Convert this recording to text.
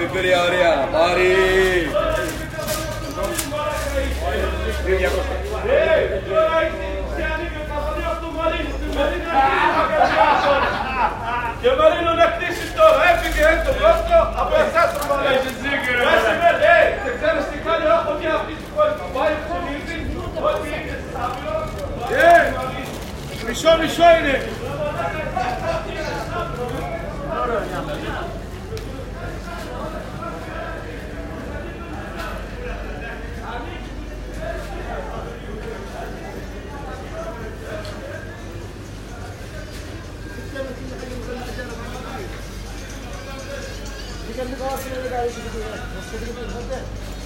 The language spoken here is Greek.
Περιφέρεια, ωραία. Πάρει. Και Μαρίνο να χτίσεις τώρα, έφυγε το πρώτο από εσάς το Μαρίνο. Δεν ξέρεις τι κάνει, έχω μια αυτή του κόρη. Θα πάει ψωνίζει, ό,τι είναι αύριο. Μισό είναι. Kita ni kawasan ni guys, kita ni.